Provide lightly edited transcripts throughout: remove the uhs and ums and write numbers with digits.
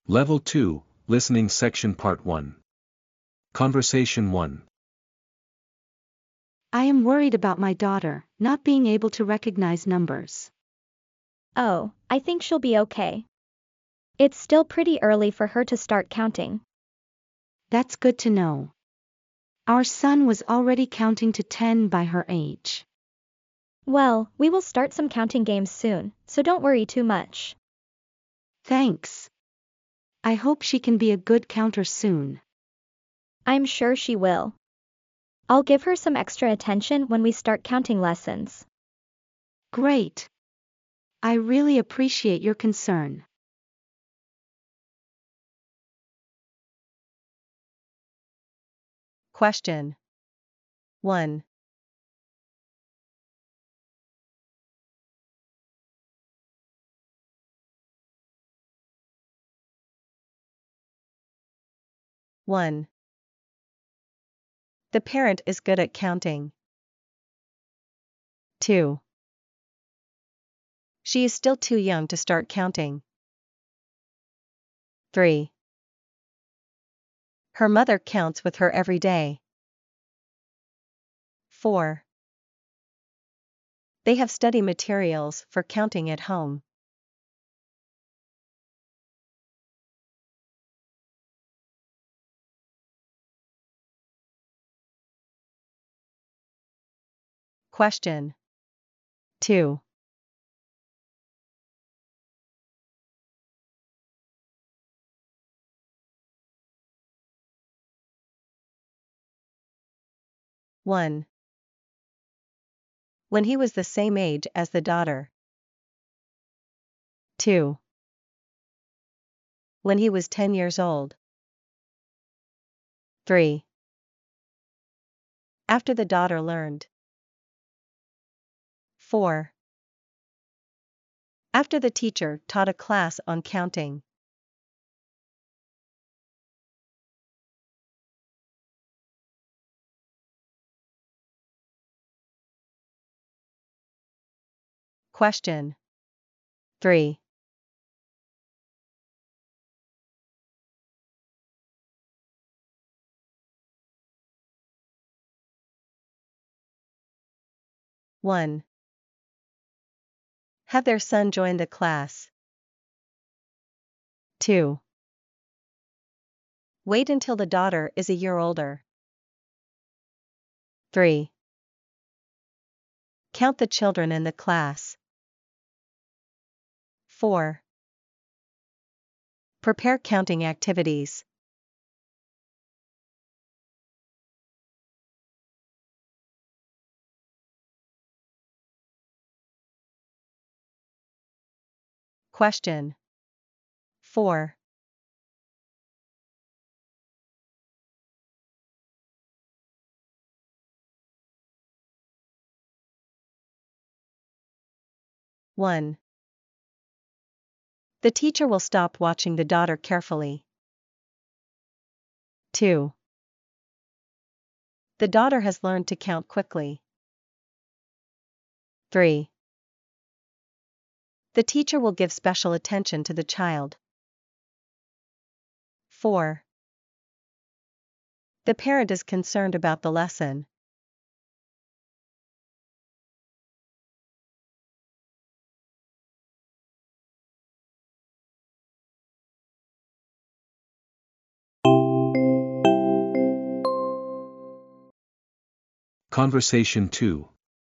Level 2, Listening Section Part 1. Conversation 1. I am worried about my daughter not being able to recognize numbers. Oh, I think she'll be okay. It's still pretty early for her to start counting. That's good to know. Our son was already counting to 10 by her age. Well, we will start some counting games soon, so don't worry too much. Thanks. I hope she can be a good counter soon. I'm sure she will. I'll give her some extra attention when we start counting lessons. Great. I really appreciate your concern. Question 1. One. The parent is good at counting. 2. She is still too young to start counting. 3. Her mother counts with her every day. 4. They have study materials for counting at home. Question 2. One. When he was the same age as the daughter. 2. When he was 10 years old. 3. After the daughter learned. 4. After the teacher taught a class on counting. Question 3. One. Have their son join the class. 2. Wait until the daughter is a year older. 3. Count the children in the class. 4. Prepare counting activities. Question 4. One. The teacher will stop watching the daughter carefully. 2. The daughter has learned to count quickly. 3. The teacher will give special attention to the child. 4. The parent is concerned about the lesson. Conversation 2.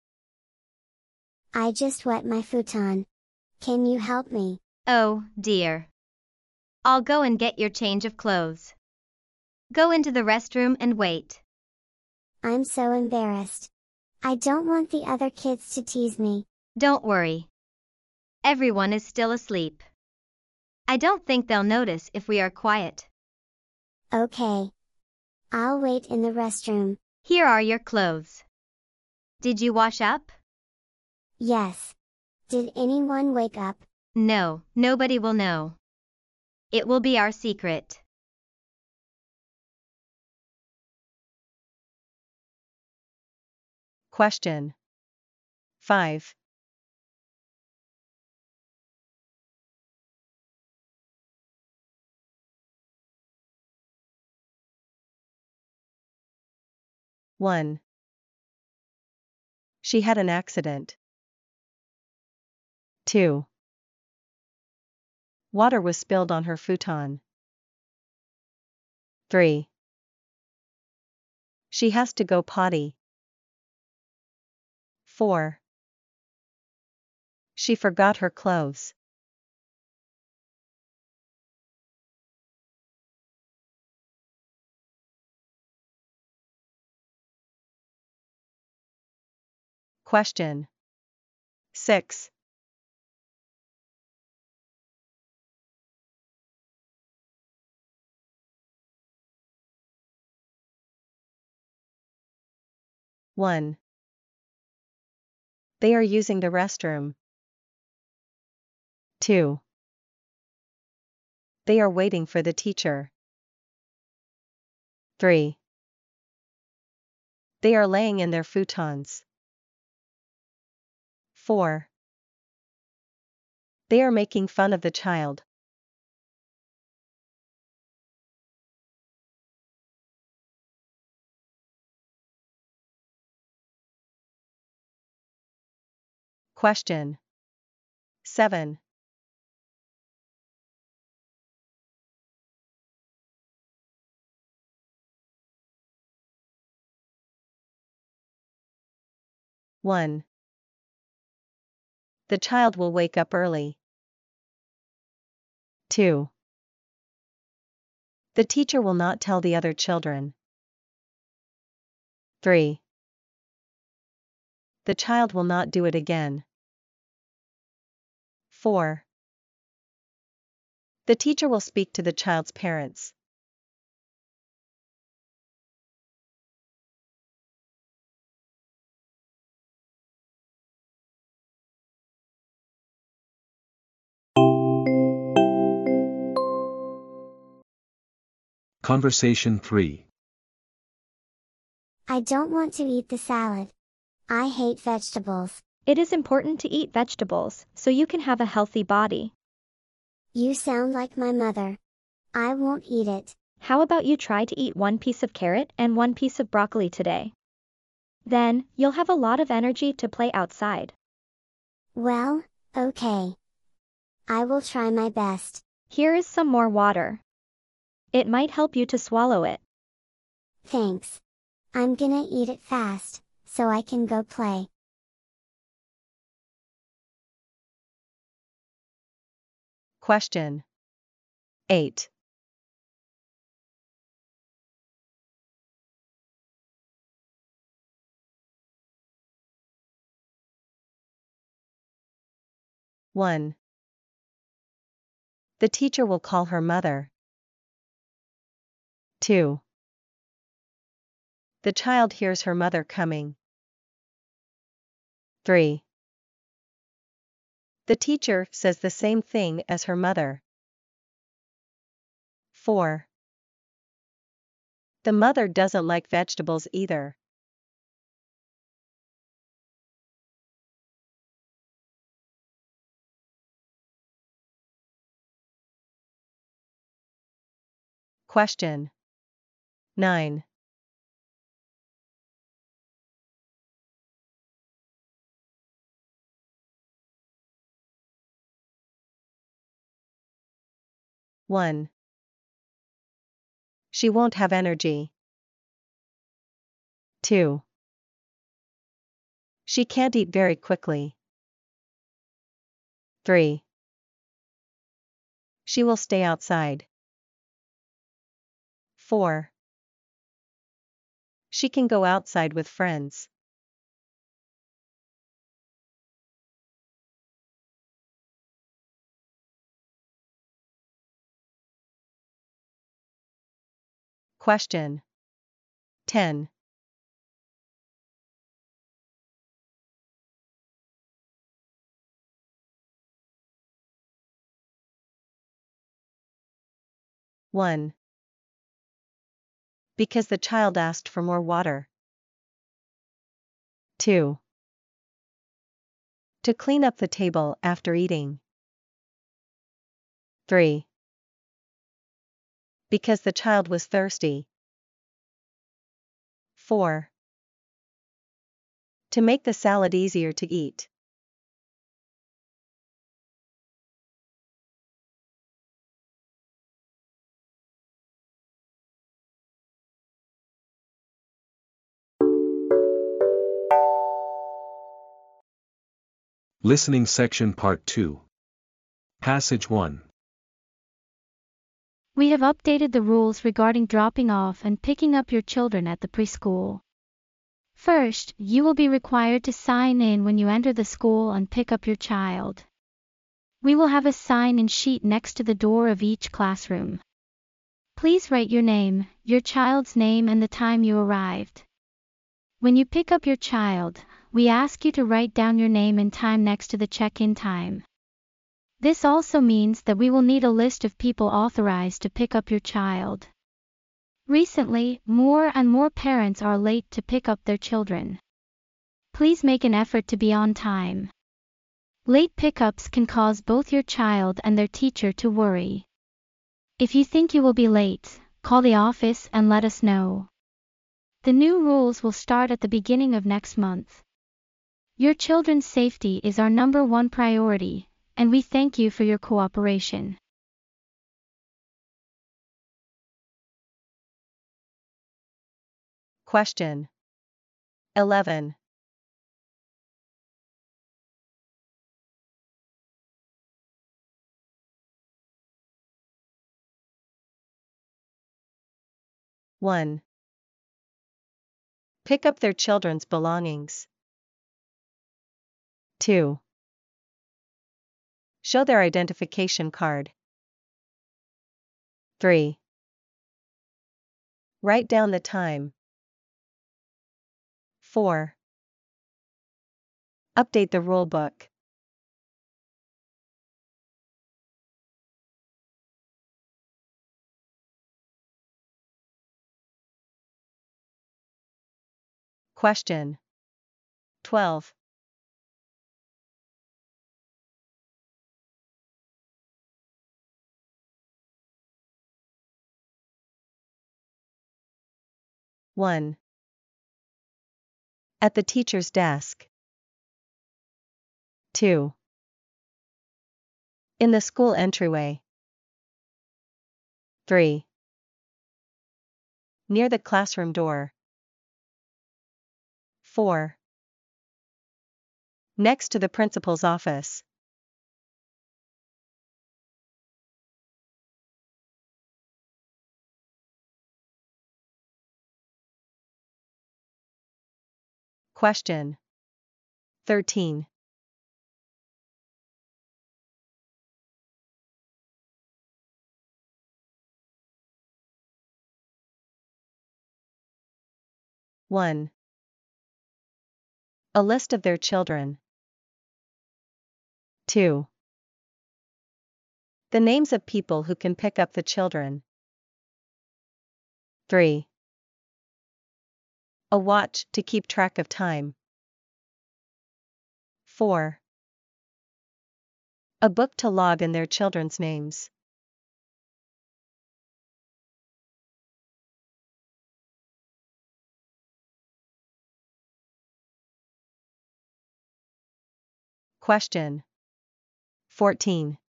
I just wet my futon. Can you help me? Oh, dear. I'll go and get your change of clothes. Go into the restroom and wait. I'm so embarrassed. I don't want the other kids to tease me. Don't worry. Everyone is still asleep. I don't think they'll notice if we are quiet. Okay. I'll wait in the restroom. Here are your clothes. Did you wash up? Yes. Did anyone wake up? No, nobody will know. It will be our secret. Question 5. 1. She had an accident. 2. Water was spilled on her futon. 3. She has to go potty. 4. She forgot her clothes. Question 6. One. They are using the restroom. 2. They are waiting for the teacher. 3. They are laying in their futons. 4. They are making fun of the child. Question 7. One. The child will wake up early. 2. The teacher will not tell the other children. 3. The child will not do it again. 4. The teacher will speak to the child's parents. Conversation 3. I don't want to eat the salad. I hate vegetables. It is important to eat vegetables so you can have a healthy body. You sound like my mother. I won't eat it. How about you try to eat 1 piece of carrot and 1 piece of broccoli today? Then, you'll have a lot of energy to play outside. Well, okay. I will try my best. Here is some more water. It might help you to swallow it. Thanks. I'm gonna eat it fast, so I can go play. Question 8. One. The teacher will call her mother. 2. The child hears her mother coming. 3. The teacher says the same thing as her mother. 4. The mother doesn't like vegetables either. Question 9. One. She won't have energy. 2. She can't eat very quickly. 3. She will stay outside. 4. She can go outside with friends. Question 10. One. Because the child asked for more water. 2. To clean up the table after eating. 3. Because the child was thirsty. 4. To make the salad easier to eat. Listening section part 2. Passage 1. We have updated the rules regarding dropping off and picking up your children at the preschool. First, you will be required to sign in when you enter the school and pick up your child. We will have a sign-in sheet next to the door of each classroom. Please write your name, your child's name, and the time you arrived. When you pick up your child, we ask you to write down your name and time next to the check-in time. This also means that we will need a list of people authorized to pick up your child. Recently, more and more parents are late to pick up their children. Please make an effort to be on time. Late pickups can cause both your child and their teacher to worry. If you think you will be late, call the office and let us know. The new rules will start at the beginning of next month. Your children's safety is our number one priority, and we thank you for your cooperation. Question 11. One. Pick up their children's belongings. 2. Show their identification card. 3. Write down the time. 4. Update the rule book. Question 12. One. At the teacher's desk. 2. In the school entryway. 3. Near the classroom door. 4. Next to the principal's office. Question 13. One. A list of their children. 2. The names of people who can pick up the children. 3. A watch to keep track of time. 4. A book to log in their children's names. Question 14.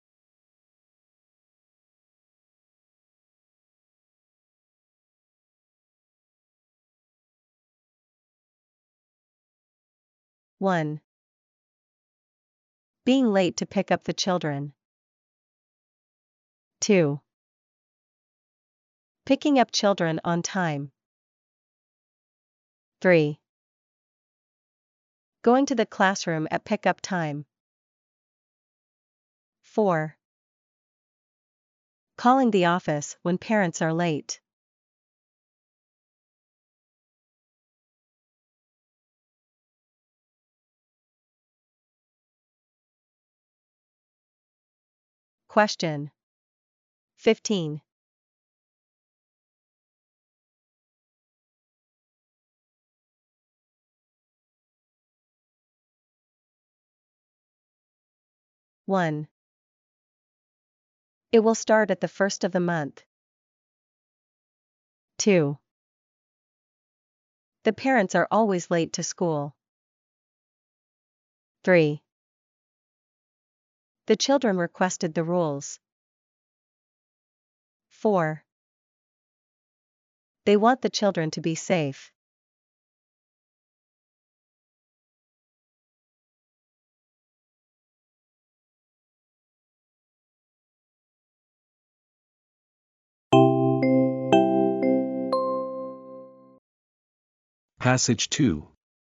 One. Being late to pick up the children. 2. Picking up children on time. 3. Going to the classroom at pickup time. 4. Calling the office when parents are late. Question 15. One. It will start at the first of the month. 2. The parents are always late to school. 3. The children requested the rules. 4. They want the children to be safe. Passage 2.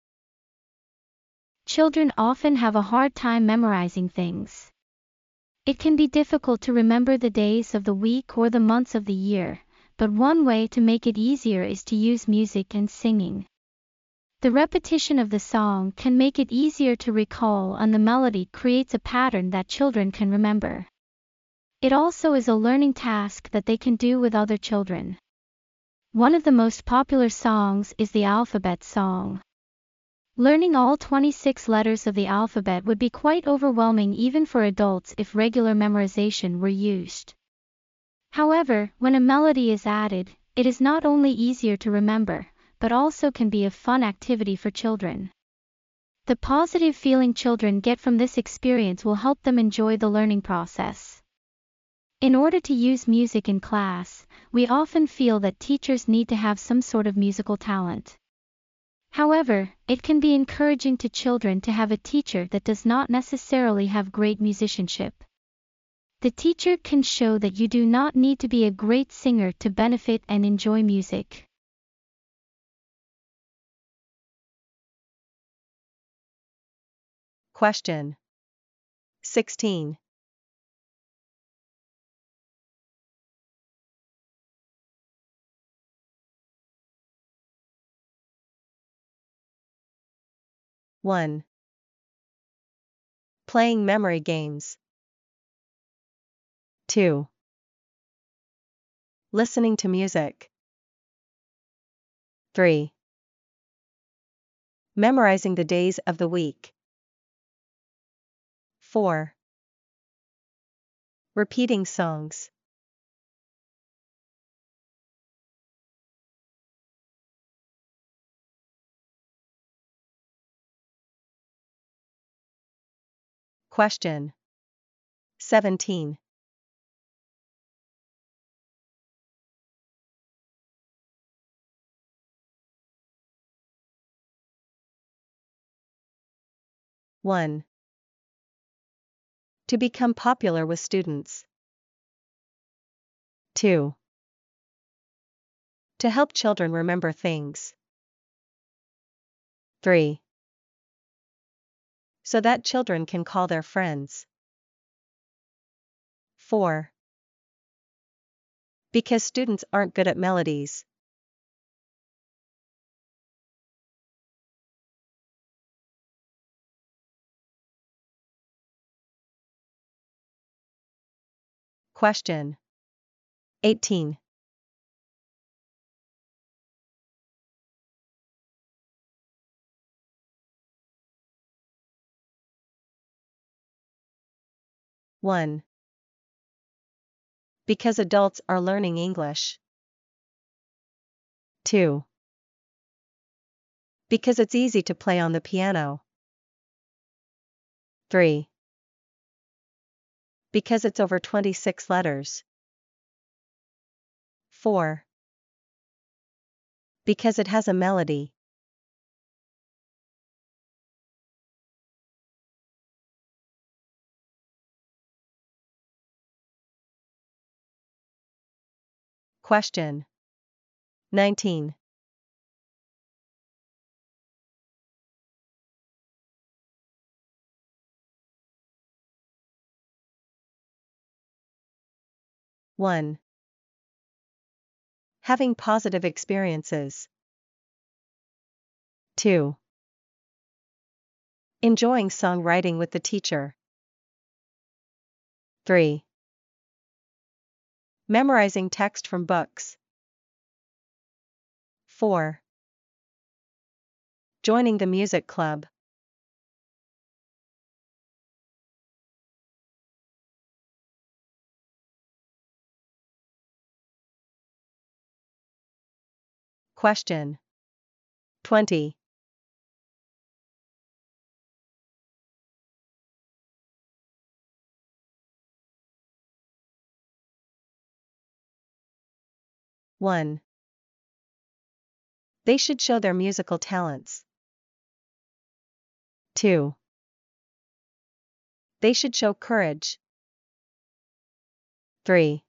Children often have a hard time memorizing things. It can be difficult to remember the days of the week or the months of the year, but one way to make it easier is to use music and singing. The repetition of the song can make it easier to recall, and the melody creates a pattern that children can remember. It also is a learning task that they can do with other children. One of the most popular songs is the alphabet song. Learning all 26 letters of the alphabet would be quite overwhelming even for adults if regular memorization were used. However, when a melody is added, it is not only easier to remember, but also can be a fun activity for children. The positive feeling children get from this experience will help them enjoy the learning process. In order to use music in class, we often feel that teachers need to have some sort of musical talent. However, it can be encouraging to children to have a teacher that does not necessarily have great musicianship. The teacher can show that you do not need to be a great singer to benefit and enjoy music. Question 16. One. Playing memory games. 2. Listening to music. 3. Memorizing the days of the week. 4. Repeating songs. Question 17. One. To become popular with students. 2. To help children remember things. 3. So that children can call their friends. 4. Because students aren't good at melodies. Question 18. One. Because adults are learning English. 2. Because it's easy to play on the piano. 3. Because it's over 26 letters. 4. Because it has a melody. Question 19. One. Having positive experiences. 2. Enjoying songwriting with the teacher. 3. Memorizing text from books. 4. Joining the music club. Question 20. 1. They should show their musical talents. 2. They should show courage. 3.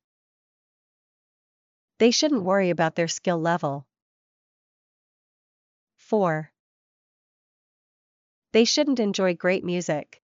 They shouldn't worry about their skill level. 4. They shouldn't enjoy great music.